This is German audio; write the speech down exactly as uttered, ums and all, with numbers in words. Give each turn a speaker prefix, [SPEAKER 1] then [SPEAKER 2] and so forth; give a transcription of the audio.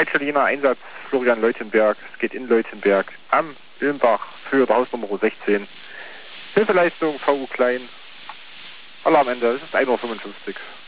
[SPEAKER 1] Italiener Einsatz Florian Leutenberg. Es geht in Leutenberg am Ilmbach für der Hausnummer sechzehn. Hilfeleistung V U Klein. Alarm Ende. Es ist ein Uhr fünfundfünfzig.